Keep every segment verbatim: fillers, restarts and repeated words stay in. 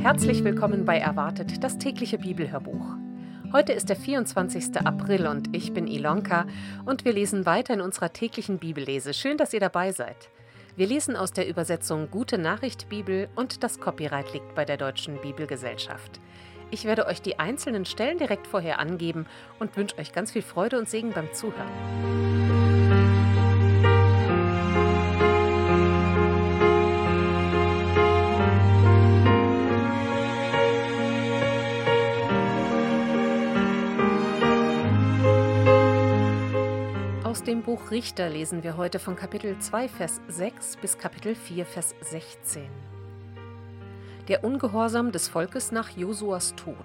Herzlich willkommen bei Erwartet, das tägliche Bibelhörbuch. Heute ist der vierundzwanzigster April und ich bin Ilonka und wir lesen weiter in unserer täglichen Bibellese. Schön, dass ihr dabei seid. Wir lesen aus der Übersetzung Gute Nachricht Bibel und das Copyright liegt bei der Deutschen Bibelgesellschaft. Ich werde euch die einzelnen Stellen direkt vorher angeben und wünsche euch ganz viel Freude und Segen beim Zuhören. Aus dem Buch Richter lesen wir heute von Kapitel zwei, Vers sechs bis Kapitel vier, Vers sechzehn. Der Ungehorsam des Volkes nach Josuas Tod.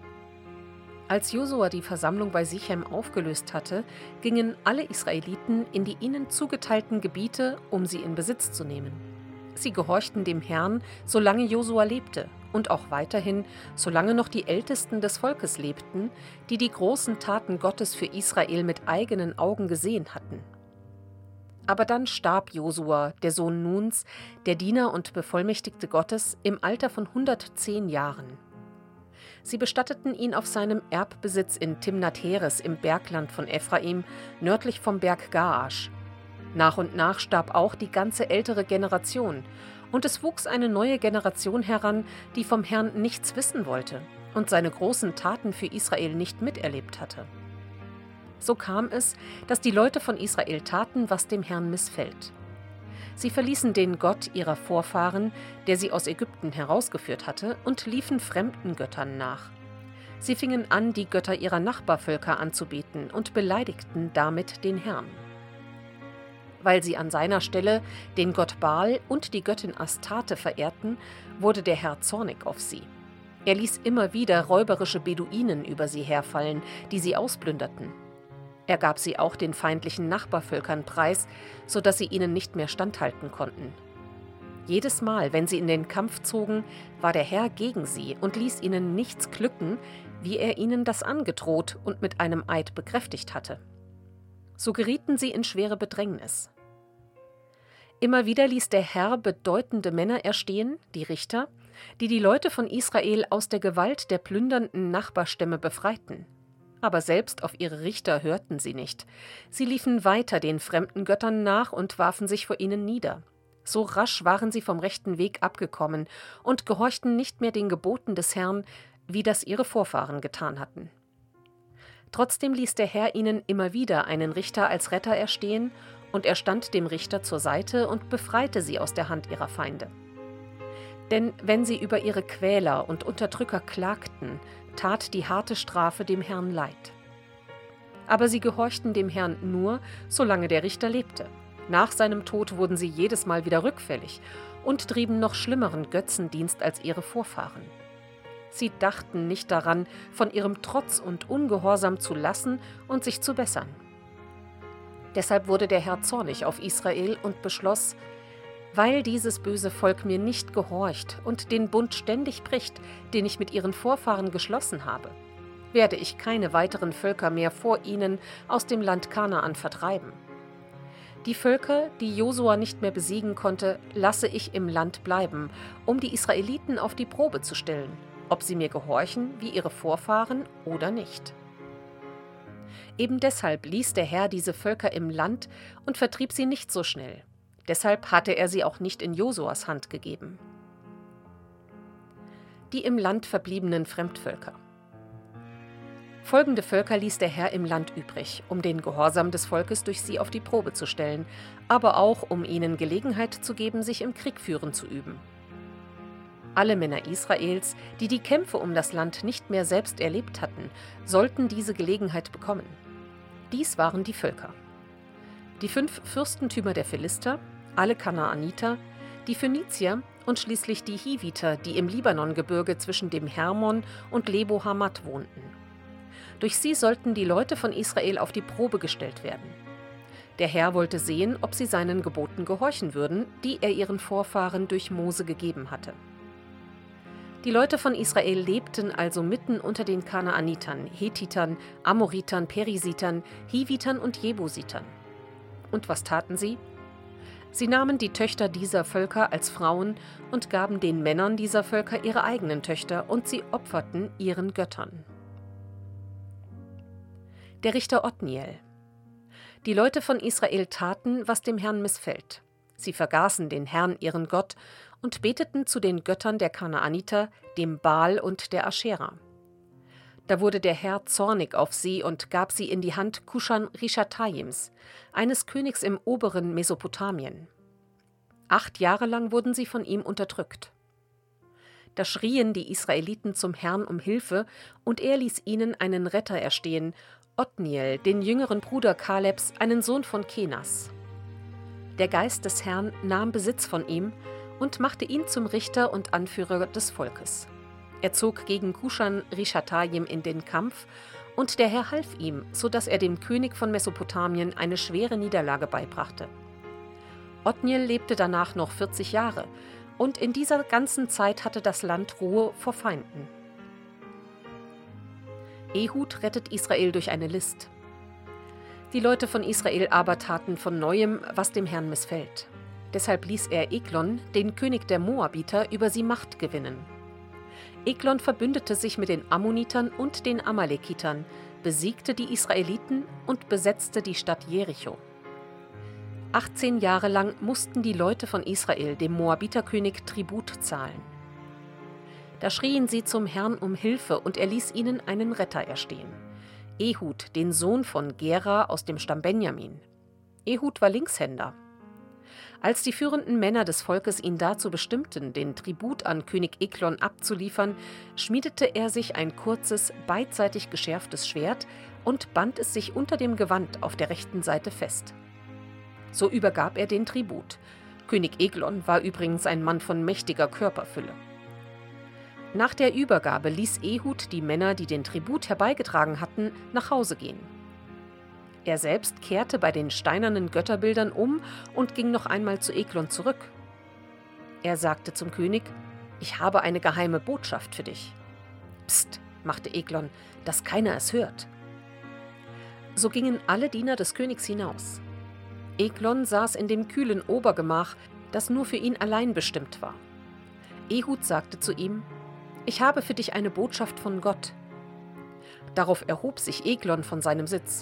Als Josua die Versammlung bei Sichem aufgelöst hatte, gingen alle Israeliten in die ihnen zugeteilten Gebiete, um sie in Besitz zu nehmen. Sie gehorchten dem Herrn, solange Josua lebte, und auch weiterhin, solange noch die Ältesten des Volkes lebten, die die großen Taten Gottes für Israel mit eigenen Augen gesehen hatten. Aber dann starb Josua, der Sohn Nuns, der Diener und Bevollmächtigte Gottes, im Alter von hundertzehn Jahren. Sie bestatteten ihn auf seinem Erbbesitz in Timnath-Heres im Bergland von Ephraim, nördlich vom Berg Gaasch. Nach und nach starb auch die ganze ältere Generation, und es wuchs eine neue Generation heran, die vom Herrn nichts wissen wollte und seine großen Taten für Israel nicht miterlebt hatte. So kam es, dass die Leute von Israel taten, was dem Herrn missfällt. Sie verließen den Gott ihrer Vorfahren, der sie aus Ägypten herausgeführt hatte, und liefen fremden Göttern nach. Sie fingen an, die Götter ihrer Nachbarvölker anzubeten und beleidigten damit den Herrn. Weil sie an seiner Stelle den Gott Baal und die Göttin Astarte verehrten, wurde der Herr zornig auf sie. Er ließ immer wieder räuberische Beduinen über sie herfallen, die sie ausplünderten. Er gab sie auch den feindlichen Nachbarvölkern preis, sodass sie ihnen nicht mehr standhalten konnten. Jedes Mal, wenn sie in den Kampf zogen, war der Herr gegen sie und ließ ihnen nichts glücken, wie er ihnen das angedroht und mit einem Eid bekräftigt hatte. So gerieten sie in schwere Bedrängnis. Immer wieder ließ der Herr bedeutende Männer erstehen, die Richter, die die Leute von Israel aus der Gewalt der plündernden Nachbarstämme befreiten. Aber selbst auf ihre Richter hörten sie nicht. Sie liefen weiter den fremden Göttern nach und warfen sich vor ihnen nieder. So rasch waren sie vom rechten Weg abgekommen und gehorchten nicht mehr den Geboten des Herrn, wie das ihre Vorfahren getan hatten. Trotzdem ließ der Herr ihnen immer wieder einen Richter als Retter erstehen, und er stand dem Richter zur Seite und befreite sie aus der Hand ihrer Feinde. Denn wenn sie über ihre Quäler und Unterdrücker klagten, tat die harte Strafe dem Herrn leid. Aber sie gehorchten dem Herrn nur, solange der Richter lebte. Nach seinem Tod wurden sie jedes Mal wieder rückfällig und trieben noch schlimmeren Götzendienst als ihre Vorfahren. Sie dachten nicht daran, von ihrem Trotz und Ungehorsam zu lassen und sich zu bessern. Deshalb wurde der Herr zornig auf Israel und beschloss: Weil dieses böse Volk mir nicht gehorcht und den Bund ständig bricht, den ich mit ihren Vorfahren geschlossen habe, werde ich keine weiteren Völker mehr vor ihnen aus dem Land Kanaan vertreiben. Die Völker, die Josua nicht mehr besiegen konnte, lasse ich im Land bleiben, um die Israeliten auf die Probe zu stellen, ob sie mir gehorchen wie ihre Vorfahren oder nicht. Eben deshalb ließ der Herr diese Völker im Land und vertrieb sie nicht so schnell. Deshalb hatte er sie auch nicht in Josuas Hand gegeben. Die im Land verbliebenen Fremdvölker. Folgende Völker ließ der Herr im Land übrig, um den Gehorsam des Volkes durch sie auf die Probe zu stellen, aber auch um ihnen Gelegenheit zu geben, sich im Kriegführen zu üben. Alle Männer Israels, die die Kämpfe um das Land nicht mehr selbst erlebt hatten, sollten diese Gelegenheit bekommen. Dies waren die Völker: die fünf Fürstentümer der Philister, alle Kanaaniter, die Phönizier und schließlich die Hiviter, die im Libanongebirge zwischen dem Hermon und Lebo Hamat wohnten. Durch sie sollten die Leute von Israel auf die Probe gestellt werden. Der Herr wollte sehen, ob sie seinen Geboten gehorchen würden, die er ihren Vorfahren durch Mose gegeben hatte. Die Leute von Israel lebten also mitten unter den Kanaanitern, Hethitern, Amoritern, Perisitern, Hivitern und Jebusitern. Und was taten sie? Sie nahmen die Töchter dieser Völker als Frauen und gaben den Männern dieser Völker ihre eigenen Töchter, und sie opferten ihren Göttern. Der Richter Otniel. Die Leute von Israel taten, was dem Herrn missfällt. Sie vergaßen den Herrn, ihren Gott, und beteten zu den Göttern der Kanaaniter, dem Baal und der Aschera. Da wurde der Herr zornig auf sie und gab sie in die Hand Kushan-Rishataims, eines Königs im oberen Mesopotamien. Acht Jahre lang wurden sie von ihm unterdrückt. Da schrien die Israeliten zum Herrn um Hilfe, und er ließ ihnen einen Retter erstehen, Otniel, den jüngeren Bruder Kalebs, einen Sohn von Kenas. Der Geist des Herrn nahm Besitz von ihm und machte ihn zum Richter und Anführer des Volkes. Er zog gegen Kushan-Rishatayim in den Kampf, und der Herr half ihm, so dass er dem König von Mesopotamien eine schwere Niederlage beibrachte. Otniel lebte danach noch vierzig Jahre, und in dieser ganzen Zeit hatte das Land Ruhe vor Feinden. Ehud rettet Israel durch eine List. Die Leute von Israel aber taten von Neuem, was dem Herrn missfällt. Deshalb ließ er Eglon, den König der Moabiter, über sie Macht gewinnen. Eglon verbündete sich mit den Ammonitern und den Amalekitern, besiegte die Israeliten und besetzte die Stadt Jericho. achtzehn Jahre lang mussten die Leute von Israel dem Moabiterkönig Tribut zahlen. Da schrien sie zum Herrn um Hilfe, und er ließ ihnen einen Retter erstehen, Ehud, den Sohn von Gera aus dem Stamm Benjamin. Ehud war Linkshänder. Als die führenden Männer des Volkes ihn dazu bestimmten, den Tribut an König Eglon abzuliefern, schmiedete er sich ein kurzes, beidseitig geschärftes Schwert und band es sich unter dem Gewand auf der rechten Seite fest. So übergab er den Tribut. König Eglon war übrigens ein Mann von mächtiger Körperfülle. Nach der Übergabe ließ Ehud die Männer, die den Tribut herbeigetragen hatten, nach Hause gehen. Er selbst kehrte bei den steinernen Götterbildern um und ging noch einmal zu Eglon zurück. Er sagte zum König: »Ich habe eine geheime Botschaft für dich.« »Psst«, machte Eglon, »dass keiner es hört.« So gingen alle Diener des Königs hinaus. Eglon saß in dem kühlen Obergemach, das nur für ihn allein bestimmt war. Ehud sagte zu ihm: »Ich habe für dich eine Botschaft von Gott.« Darauf erhob sich Eglon von seinem Sitz.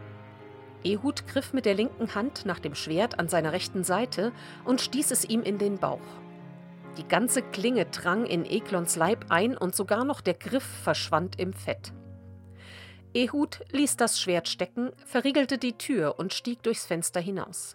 Ehud griff mit der linken Hand nach dem Schwert an seiner rechten Seite und stieß es ihm in den Bauch. Die ganze Klinge drang in Eglons Leib ein, und sogar noch der Griff verschwand im Fett. Ehud ließ das Schwert stecken, verriegelte die Tür und stieg durchs Fenster hinaus.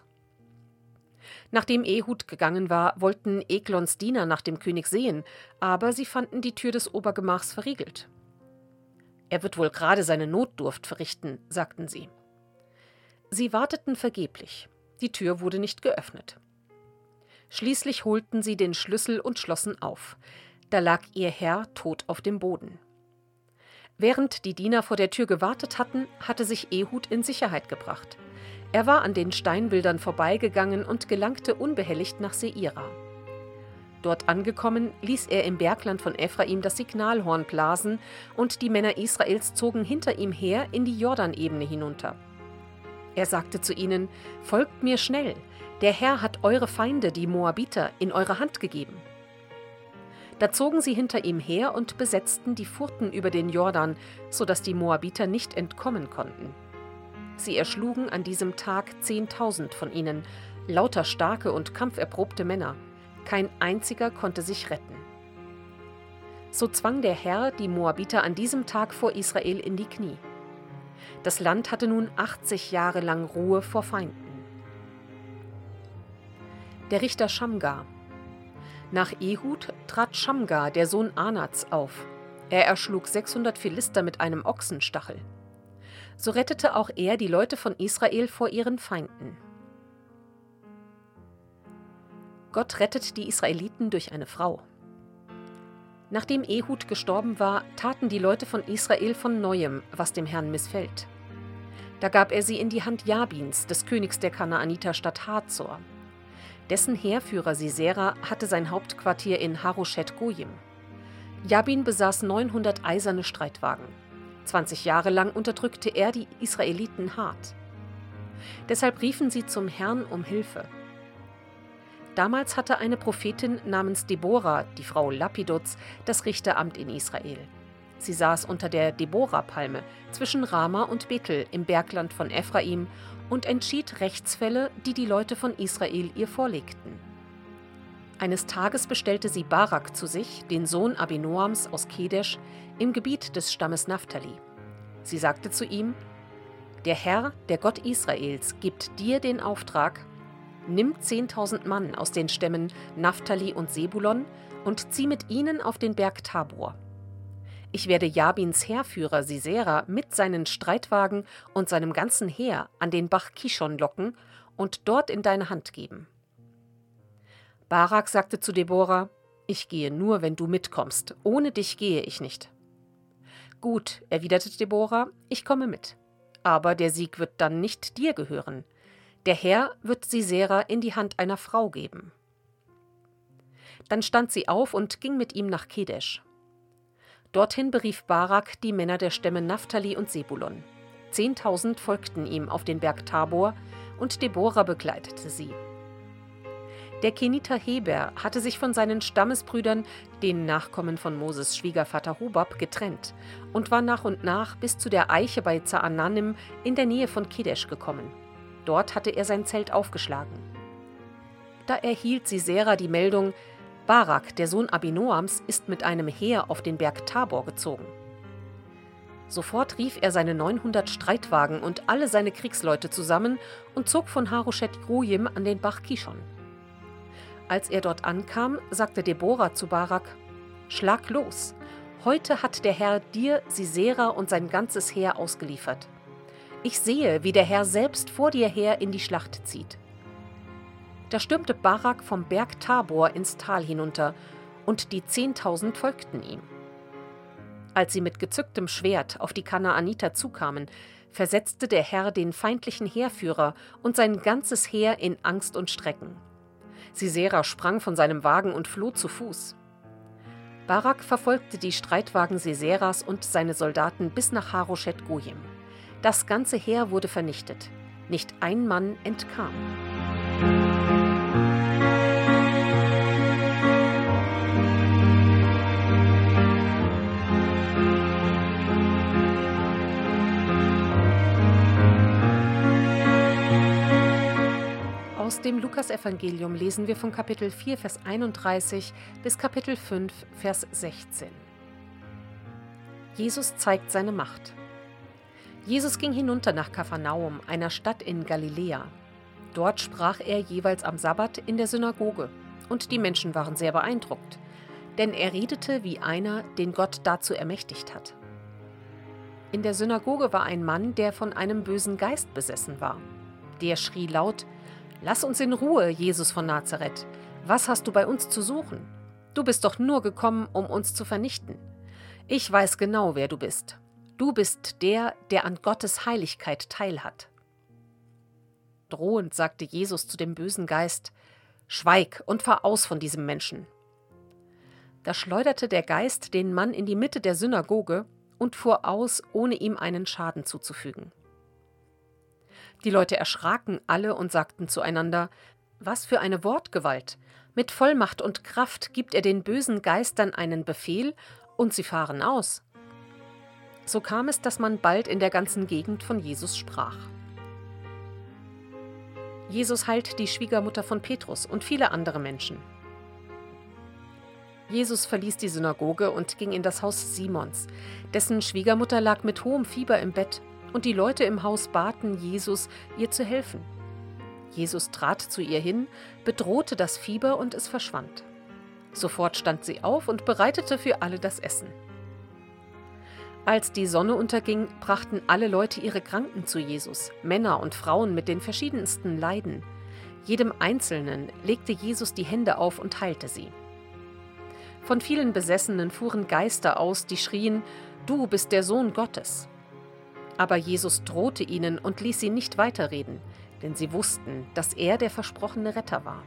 Nachdem Ehud gegangen war, wollten Eglons Diener nach dem König sehen, aber sie fanden die Tür des Obergemachs verriegelt. »Er wird wohl gerade seine Notdurft verrichten«, sagten sie. Sie warteten vergeblich. Die Tür wurde nicht geöffnet. Schließlich holten sie den Schlüssel und schlossen auf. Da lag ihr Herr tot auf dem Boden. Während die Diener vor der Tür gewartet hatten, hatte sich Ehud in Sicherheit gebracht. Er war an den Steinbildern vorbeigegangen und gelangte unbehelligt nach Seira. Dort angekommen, ließ er im Bergland von Ephraim das Signalhorn blasen, und die Männer Israels zogen hinter ihm her in die Jordanebene hinunter. Er sagte zu ihnen: »Folgt mir schnell, der Herr hat eure Feinde, die Moabiter, in eure Hand gegeben.« Da zogen sie hinter ihm her und besetzten die Furten über den Jordan, so dass die Moabiter nicht entkommen konnten. Sie erschlugen an diesem Tag zehntausend von ihnen, lauter starke und kampferprobte Männer. Kein einziger konnte sich retten. So zwang der Herr die Moabiter an diesem Tag vor Israel in die Knie. Das Land hatte nun achtzig Jahre lang Ruhe vor Feinden. Der Richter Schamgar. Nach Ehud trat Schamgar, der Sohn Anats, auf. Er erschlug sechshundert Philister mit einem Ochsenstachel. So rettete auch er die Leute von Israel vor ihren Feinden. Gott rettet die Israeliten durch eine Frau. Nachdem Ehud gestorben war, taten die Leute von Israel von Neuem, was dem Herrn missfällt. Da gab er sie in die Hand Jabins, des Königs der Kanaaniterstadt Hazor. Dessen Heerführer Sisera hatte sein Hauptquartier in Haroshet Goyim. Jabin besaß neunhundert eiserne Streitwagen. zwanzig Jahre lang unterdrückte er die Israeliten hart. Deshalb riefen sie zum Herrn um Hilfe. Damals hatte eine Prophetin namens Debora, die Frau Lapidots, das Richteramt in Israel. Sie saß unter der Debora-Palme zwischen Rama und Bethel im Bergland von Ephraim und entschied Rechtsfälle, die die Leute von Israel ihr vorlegten. Eines Tages bestellte sie Barak zu sich, den Sohn Abinoams aus Kedesh, im Gebiet des Stammes Naphtali. Sie sagte zu ihm: Der Herr, der Gott Israels, gibt dir den Auftrag: Nimm zehntausend Mann aus den Stämmen Naphtali und Sebulon und zieh mit ihnen auf den Berg Tabor. Ich werde Jabins Heerführer Sisera mit seinen Streitwagen und seinem ganzen Heer an den Bach Kishon locken und dort in deine Hand geben. Barak sagte zu Debora: Ich gehe nur, wenn du mitkommst. Ohne dich gehe ich nicht. Gut, erwiderte Debora, ich komme mit. Aber der Sieg wird dann nicht dir gehören. Der Herr wird Sisera in die Hand einer Frau geben. Dann stand sie auf und ging mit ihm nach Kedesh. Dorthin berief Barak die Männer der Stämme Naphtali und Sebulon. Zehntausend folgten ihm auf den Berg Tabor, und Debora begleitete sie. Der Keniter Heber hatte sich von seinen Stammesbrüdern, den Nachkommen von Moses Schwiegervater Hobab, getrennt und war nach und nach bis zu der Eiche bei Zaananim in der Nähe von Kedesh gekommen. Dort hatte er sein Zelt aufgeschlagen. Da erhielt Sisera die Meldung: Barak, der Sohn Abinoams, ist mit einem Heer auf den Berg Tabor gezogen. Sofort rief er seine neunhundert Streitwagen und alle seine Kriegsleute zusammen und zog von Haroshet-Goyim an den Bach Kishon. Als er dort ankam, sagte Debora zu Barak: Schlag los! Heute hat der Herr dir Sisera und sein ganzes Heer ausgeliefert. Ich sehe, wie der Herr selbst vor dir her in die Schlacht zieht. Da stürmte Barak vom Berg Tabor ins Tal hinunter, und die Zehntausend folgten ihm. Als sie mit gezücktem Schwert auf die Kanaaniter zukamen, versetzte der Herr den feindlichen Heerführer und sein ganzes Heer in Angst und Schrecken. Sisera sprang von seinem Wagen und floh zu Fuß. Barak verfolgte die Streitwagen Siseras und seine Soldaten bis nach Haroshet-Goyim. Das ganze Heer wurde vernichtet. Nicht ein Mann entkam. Aus dem Lukasevangelium lesen wir von Kapitel vier, Vers einunddreißig bis Kapitel fünf, Vers sechzehn. Jesus zeigt seine Macht. Jesus ging hinunter nach Kapharnaum, einer Stadt in Galiläa. Dort sprach er jeweils am Sabbat in der Synagoge, und die Menschen waren sehr beeindruckt, denn er redete wie einer, den Gott dazu ermächtigt hat. In der Synagoge war ein Mann, der von einem bösen Geist besessen war. Der schrie laut: Lass uns in Ruhe, Jesus von Nazareth. Was hast du bei uns zu suchen? Du bist doch nur gekommen, um uns zu vernichten. Ich weiß genau, wer du bist. Du bist der, der an Gottes Heiligkeit teilhat. Drohend sagte Jesus zu dem bösen Geist: Schweig und fahr aus von diesem Menschen. Da schleuderte der Geist den Mann in die Mitte der Synagoge und fuhr aus, ohne ihm einen Schaden zuzufügen. Die Leute erschraken alle und sagten zueinander: Was für eine Wortgewalt! Mit Vollmacht und Kraft gibt er den bösen Geistern einen Befehl, und sie fahren aus. So kam es, dass man bald in der ganzen Gegend von Jesus sprach. Jesus heilt die Schwiegermutter von Petrus und viele andere Menschen. Jesus verließ die Synagoge und ging in das Haus Simons. Dessen Schwiegermutter lag mit hohem Fieber im Bett, und die Leute im Haus baten Jesus, ihr zu helfen. Jesus trat zu ihr hin, bedrohte das Fieber, und es verschwand. Sofort stand sie auf und bereitete für alle das Essen. Als die Sonne unterging, brachten alle Leute ihre Kranken zu Jesus, Männer und Frauen mit den verschiedensten Leiden. Jedem Einzelnen legte Jesus die Hände auf und heilte sie. Von vielen Besessenen fuhren Geister aus, die schrien: Du bist der Sohn Gottes. Aber Jesus drohte ihnen und ließ sie nicht weiterreden, denn sie wussten, dass er der versprochene Retter war.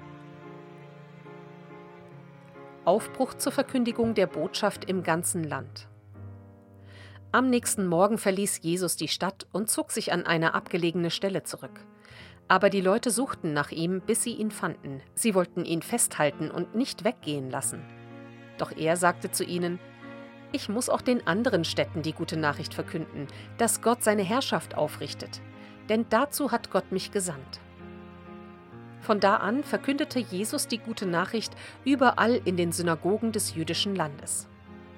Aufbruch zur Verkündigung der Botschaft im ganzen Land. Am nächsten Morgen verließ Jesus die Stadt und zog sich an eine abgelegene Stelle zurück. Aber die Leute suchten nach ihm, bis sie ihn fanden. Sie wollten ihn festhalten und nicht weggehen lassen. Doch er sagte zu ihnen: Ich muss auch den anderen Städten die gute Nachricht verkünden, dass Gott seine Herrschaft aufrichtet. Denn dazu hat Gott mich gesandt. Von da an verkündete Jesus die gute Nachricht überall in den Synagogen des jüdischen Landes.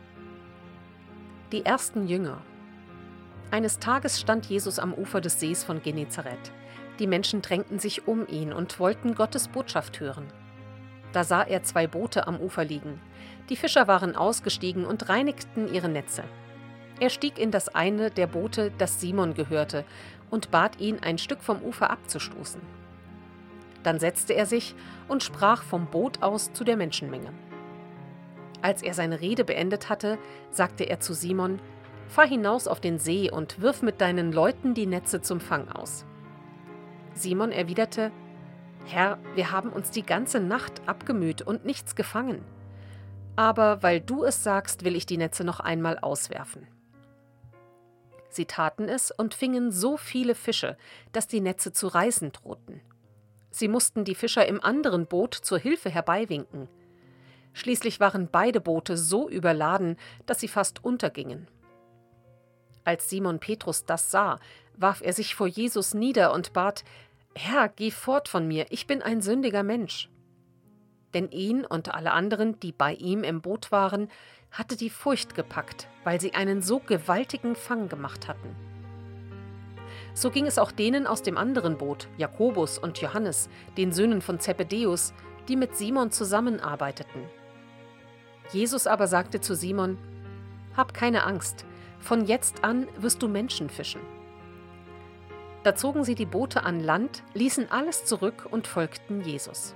Die ersten Jünger. Eines Tages stand Jesus am Ufer des Sees von Genezareth. Die Menschen drängten sich um ihn und wollten Gottes Botschaft hören. Da sah er zwei Boote am Ufer liegen. Die Fischer waren ausgestiegen und reinigten ihre Netze. Er stieg in das eine der Boote, das Simon gehörte, und bat ihn, ein Stück vom Ufer abzustoßen. Dann setzte er sich und sprach vom Boot aus zu der Menschenmenge. Als er seine Rede beendet hatte, sagte er zu Simon: Fahr hinaus auf den See und wirf mit deinen Leuten die Netze zum Fang aus. Simon erwiderte: Herr, wir haben uns die ganze Nacht abgemüht und nichts gefangen. Aber weil du es sagst, will ich die Netze noch einmal auswerfen. Sie taten es und fingen so viele Fische, dass die Netze zu reißen drohten. Sie mussten die Fischer im anderen Boot zur Hilfe herbeiwinken. Schließlich waren beide Boote so überladen, dass sie fast untergingen. Als Simon Petrus das sah, warf er sich vor Jesus nieder und bat: Herr, geh fort von mir, ich bin ein sündiger Mensch. Denn ihn und alle anderen, die bei ihm im Boot waren, hatte die Furcht gepackt, weil sie einen so gewaltigen Fang gemacht hatten. So ging es auch denen aus dem anderen Boot, Jakobus und Johannes, den Söhnen von Zebedäus, die mit Simon zusammenarbeiteten. Jesus aber sagte zu Simon: Hab keine Angst, von jetzt an wirst du Menschen fischen. Da zogen sie die Boote an Land, ließen alles zurück und folgten Jesus.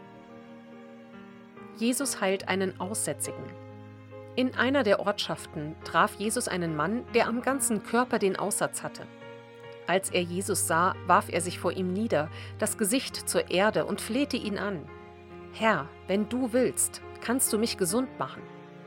Jesus heilt einen Aussätzigen. In einer der Ortschaften traf Jesus einen Mann, der am ganzen Körper den Aussatz hatte. Als er Jesus sah, warf er sich vor ihm nieder, das Gesicht zur Erde und flehte ihn an: Herr, wenn du willst, kannst du mich gesund machen.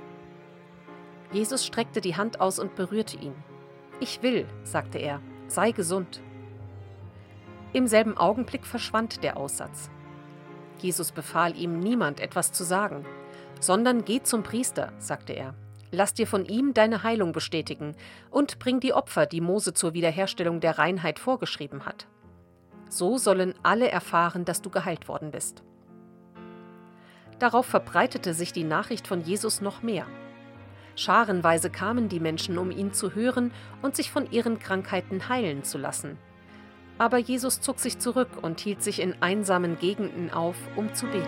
Jesus streckte die Hand aus und berührte ihn. Ich will, sagte er, sei gesund. Im selben Augenblick verschwand der Aussatz. Jesus befahl ihm, niemand etwas zu sagen, sondern geh zum Priester, sagte er. Lass dir von ihm deine Heilung bestätigen und bring die Opfer, die Mose zur Wiederherstellung der Reinheit vorgeschrieben hat. So sollen alle erfahren, dass du geheilt worden bist. Darauf verbreitete sich die Nachricht von Jesus noch mehr. Scharenweise kamen die Menschen, um ihn zu hören und sich von ihren Krankheiten heilen zu lassen. Aber Jesus zog sich zurück und hielt sich in einsamen Gegenden auf, um zu beten.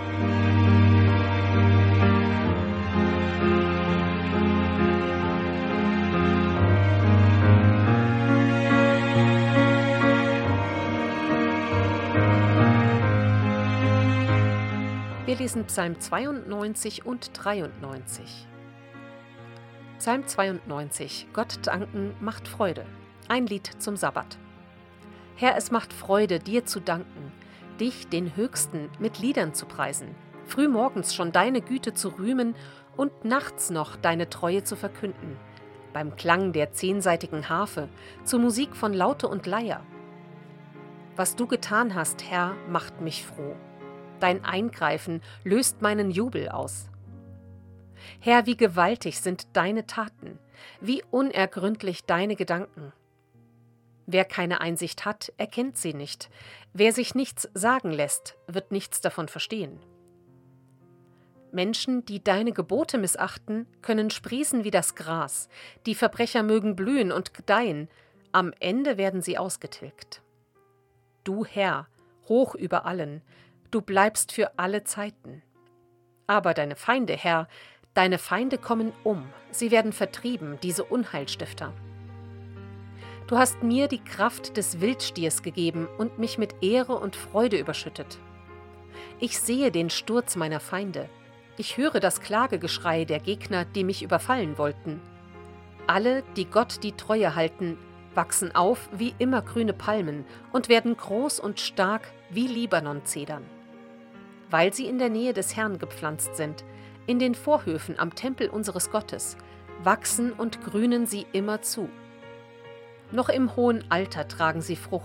Wir lesen Psalm zweiundneunzig und dreiundneunzig. Psalm zweiundneunzig. Gott danken macht Freude. Ein Lied zum Sabbat. Herr, es macht Freude, dir zu danken, dich, den Höchsten, mit Liedern zu preisen, frühmorgens schon deine Güte zu rühmen und nachts noch deine Treue zu verkünden, beim Klang der zehnsaitigen Harfe, zur Musik von Laute und Leier. Was du getan hast, Herr, macht mich froh. Dein Eingreifen löst meinen Jubel aus. Herr, wie gewaltig sind deine Taten, wie unergründlich deine Gedanken. Wer keine Einsicht hat, erkennt sie nicht. Wer sich nichts sagen lässt, wird nichts davon verstehen. Menschen, die deine Gebote missachten, können sprießen wie das Gras. Die Verbrecher mögen blühen und gedeihen. Am Ende werden sie ausgetilgt. Du, Herr, hoch über allen, du bleibst für alle Zeiten. Aber deine Feinde, Herr, deine Feinde kommen um. Sie werden vertrieben, diese Unheilstifter. Du hast mir die Kraft des Wildstiers gegeben und mich mit Ehre und Freude überschüttet. Ich sehe den Sturz meiner Feinde. Ich höre das Klagegeschrei der Gegner, die mich überfallen wollten. Alle, die Gott die Treue halten, wachsen auf wie immergrüne Palmen und werden groß und stark wie Libanon-Zedern. Weil sie in der Nähe des Herrn gepflanzt sind, in den Vorhöfen am Tempel unseres Gottes, wachsen und grünen sie immerzu. Noch im hohen Alter tragen sie Frucht.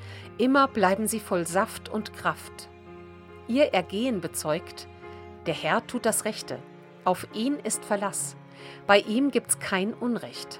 Immer bleiben sie voll Saft und Kraft. Ihr Ergehen bezeugt, der Herr tut das Rechte, auf ihn ist Verlass, bei ihm gibt's kein Unrecht.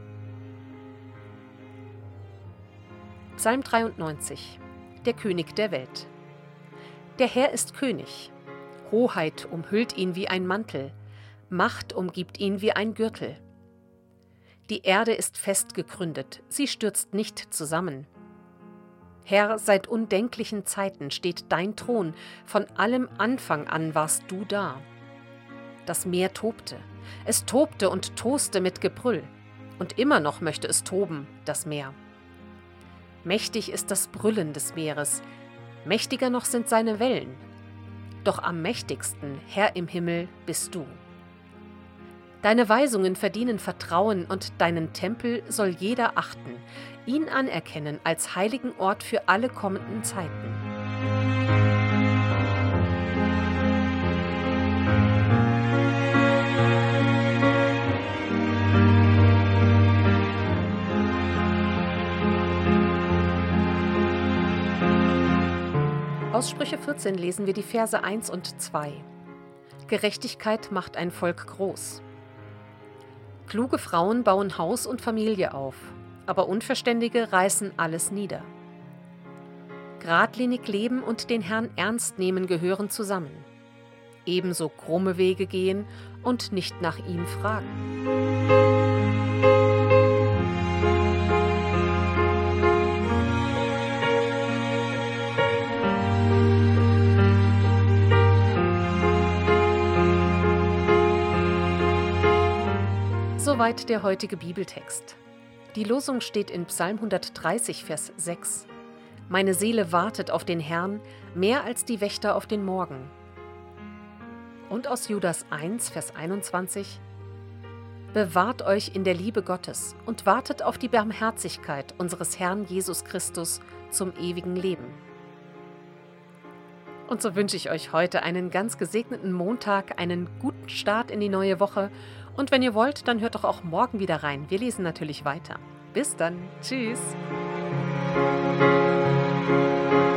Psalm dreiundneunzig. Der König der Welt. Der Herr ist König. Hoheit umhüllt ihn wie ein Mantel, Macht umgibt ihn wie ein Gürtel. Die Erde ist fest gegründet, sie stürzt nicht zusammen. Herr, seit undenklichen Zeiten steht dein Thron, von allem Anfang an warst du da. Das Meer tobte, es tobte und toste mit Gebrüll, und immer noch möchte es toben, das Meer. Mächtig ist das Brüllen des Meeres, mächtiger noch sind seine Wellen. Doch am mächtigsten, Herr im Himmel, bist du. Deine Weisungen verdienen Vertrauen und deinen Tempel soll jeder achten, ihn anerkennen als heiligen Ort für alle kommenden Zeiten. Aus Sprüche vierzehn lesen wir die Verse eins und zwei. Gerechtigkeit macht ein Volk groß. Kluge Frauen bauen Haus und Familie auf, aber Unverständige reißen alles nieder. Gradlinig leben und den Herrn ernst nehmen gehören zusammen. Ebenso krumme Wege gehen und nicht nach ihm fragen. Soweit der heutige Bibeltext. Die Losung steht in Psalm hundertdreißig, Vers sechs. Meine Seele wartet auf den Herrn, mehr als die Wächter auf den Morgen. Und aus Judas eins, Vers einundzwanzig. Bewahrt euch in der Liebe Gottes und wartet auf die Barmherzigkeit unseres Herrn Jesus Christus zum ewigen Leben. Und so wünsche ich euch heute einen ganz gesegneten Montag, einen guten Start in die neue Woche. Und wenn ihr wollt, dann hört doch auch morgen wieder rein. Wir lesen natürlich weiter. Bis dann. Tschüss.